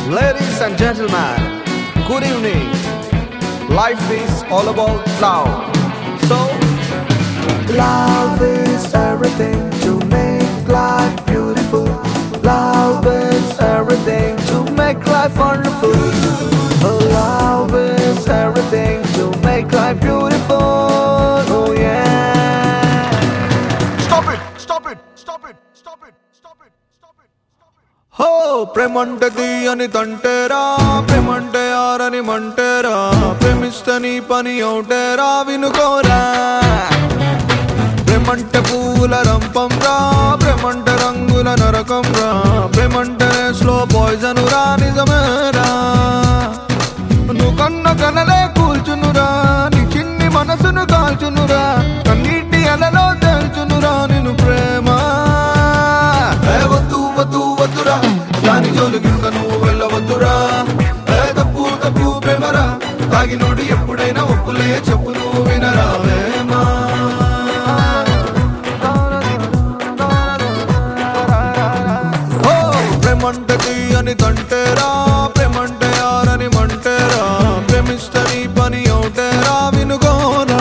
Ladies and gentlemen, good evening. Life is all about love. So, love is everything to make life beautiful. Love is everything to make life wonderful. Love is everything to make life beautiful. Oh yeah. stop it, stop it, stop it, stop it, stop it, stop it, stop it. హో ప్రేమంటే తీయని తంటేరా, ప్రేమంటే యారని మంటేరా, ప్రేమిస్తే నీ పని అవుటేరా వినుకోరా. ప్రేమంటే పూల రంపం రా, ప్రేమంటే రంగుల నరకం రా, ప్రేమంటే slow poison రా నిజమేరా. నువ్వు కన్న కనలే కూల్చునురా, నీ చిన్ని మనసును కాల్చునురా, కన్నీటి అలలో తేల్చునురా నిన్ను ప్రేమ. వద్దు వద్దు వద్దురా, దాని జోలికి నువ్వు వెళ్ళవద్దురా. తప్పు తప్పు ప్రేమరా, తాగినోడు ఎప్పుడైనా ఒప్పులే చెప్పు నువ్వు వినరా ప్రేమా. ప్రేమంటే తీయని తంటేరా, ప్రేమంటే యారని మంటేరా, ప్రేమిస్తే నీ పని అవుటేరా వినుకోరా.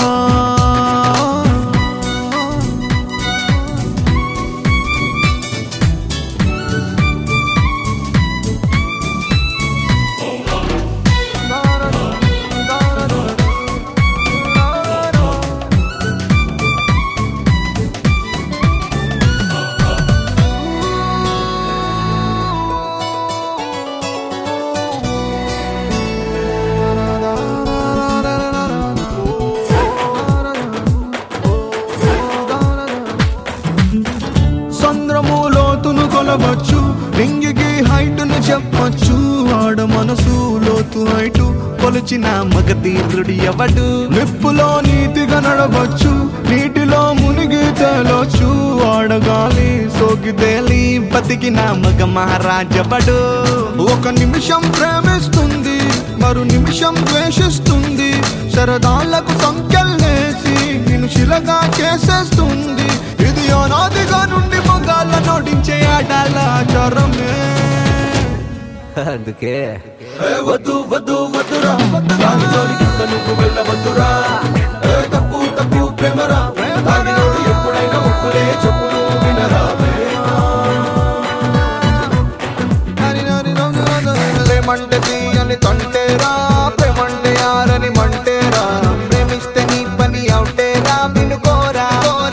సంద్రము లోతును కొలవచ్చు, రింగికి హైటును చెప్పచ్చు, ఆడ మనసు లోతు హైటు కొలిచిన మగధీరుడి ఎవడు. నిప్పులో నీతిగా నడవచ్చు, నీటిలో మునిగి తేలొచ్చు, ఆడగాలి సోకి తేలి బతికిన మగ మహారాజవడు. ఒక నిమిషం ప్రేమిస్తుంది, మరు నిమిషం ద్వేషిస్తుంది, శరదాలకు సంఖ్యలేసి నిన్ను శిలగా చేసేస్తుంది. ఇది అనాదిగా నుండి మగాళ్ళ నోటించే ఆడాల ఆచారమే. అందుకే వద్దు వద్దు వద్దురా, దాని జోలికి నువ్వు వెళ్ళవద్దురా. తప్పు తప్పు ప్రేమరా, తాగినోడు ఎప్పుడైనా ఒప్పులే చెప్పు నువ్వు వినరా. ప్రేమంటే తీయని తంటేరా, ప్రేమంటే యారని మంటేరా, ప్రేమిస్తే నీ పని అవుటేరా వినుకోరా.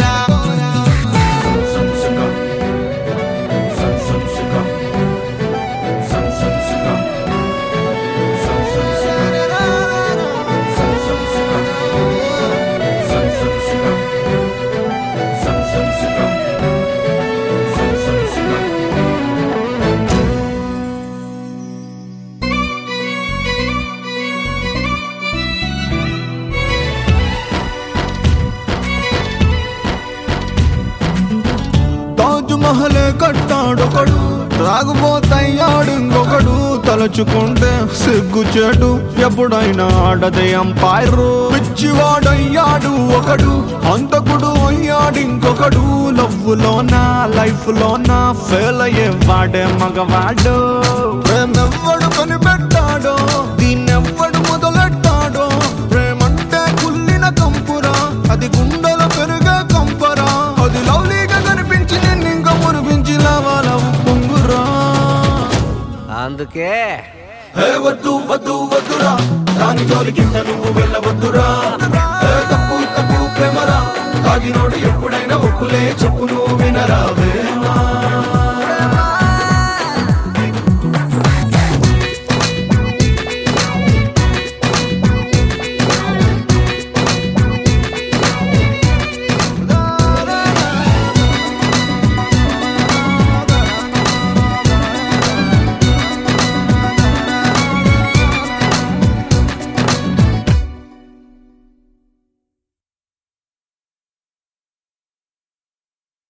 తాజ్మహలే కట్టాడొకడు, తాగుబోతయ్యాడు ఇంకొకడు, తలచుకుంటే సిగ్గుచేటు ఎప్పుడైనా ఆడదే అంపైరు. పిచ్చివాడయ్యాడు ఒకడు, హంతకుడు అయ్యాడు ఇంకొకడు, లవ్వులోనా లైఫ్ లోనా ఫెయిల్ అయ్యేవాడే మగవాడు. ప్రేమెవ్వడు కనిపెట్టాడో, దీన్నెవ్వడు మొదలెట్టాడో, ప్రేమంటే కుల్లిన కంపురా, అది గుండెల పెరిగే కంపరా, అది లవ్లీగా కనిపించి నిన్నింక మురిపించి లావాల పొంగురా. అందుకే వద్దు వద్దు వద్దురా, దాని జోలికి నువ్వు వెళ్ళవద్దురా. తప్పు తప్పు ప్రేమరా, తాగినోడు ఎప్పుడైనా ఒప్పులే చెప్పు నువ్వు వినరా.